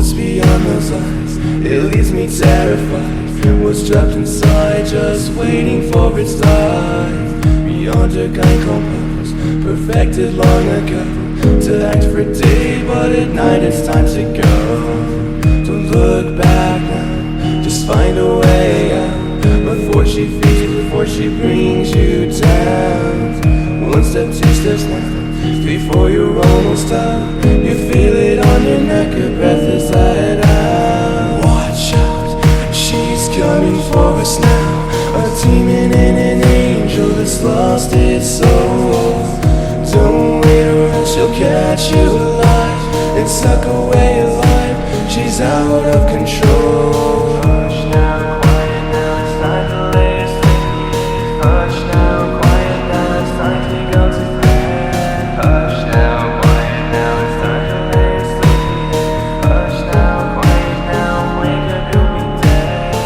What's beyond those eyes? It leaves me terrified. What's trapped inside, just waiting for its life. Beyond her kind compass, perfected long ago. To act for a day, but at night it's time to go. Don't look back now, just find a way out. Before she feeds, before she brings you down. One step, two steps now, before you're almost out. You feel it on your neck, her breath is let out. Watch out, she's coming for us now. A demon and an angel that's lost its soul. Don't wait or else she'll catch you alive and suck away your life. She's out of control. Hush now, quiet now, it's time to lay asleep. Hush now, quiet now, it's time to go to bed. Hush now, quiet now, it's time to lay asleep. Hush now, quiet now, wake up, you'll be dead.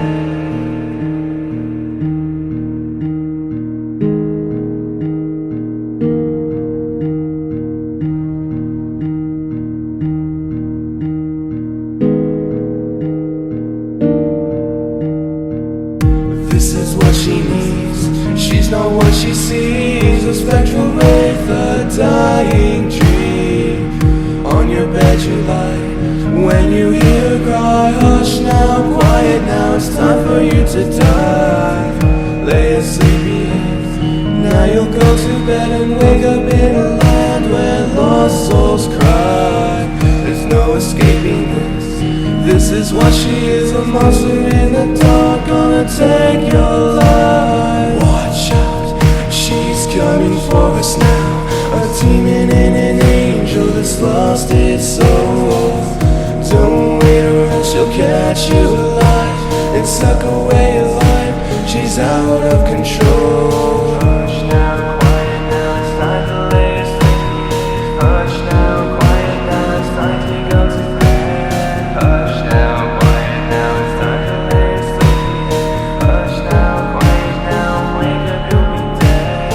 This is what she needs, she's not what she sees. A spectral wraith, a dying dream. On your bed you lie, when you hear her cry. Hush now, quiet now, it's time for you to die. Lay a sleepy head, now you'll go to bed and wake up in a land where lost souls cry. There's no escaping this. This is what she is, a monster in the dark, gonna take your life. Watch out, she's coming for us now. A demon and an angel that's lost its soul. Don't wait or else she'll catch you alive and suck away your life. She's out of control. Hush now, quiet now, it's time to lay asleep. Hush now, quiet now, it's time to go to bed. Hush now, quiet now, it's time to lay asleep. Hush now, quiet now, wake up, you'll be dead.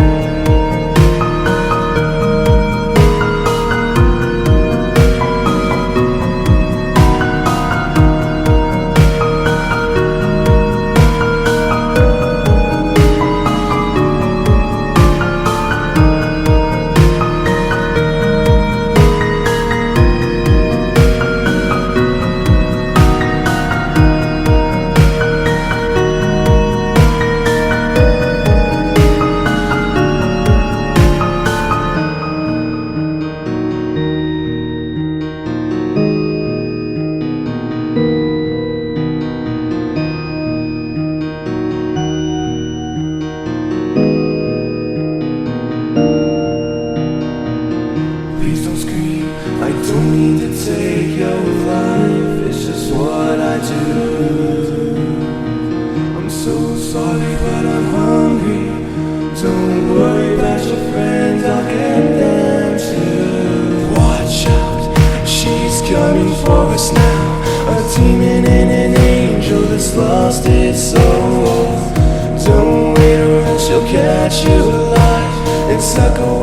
Please don't scream, I don't mean to take your life. It's just what I do. I'm so sorry, but I'm hungry. Don't worry about your friends, I'll get them too. Watch out, she's coming for us now. A demon and an angel that's lost its soul. Don't wait or else she'll catch you alive and suck away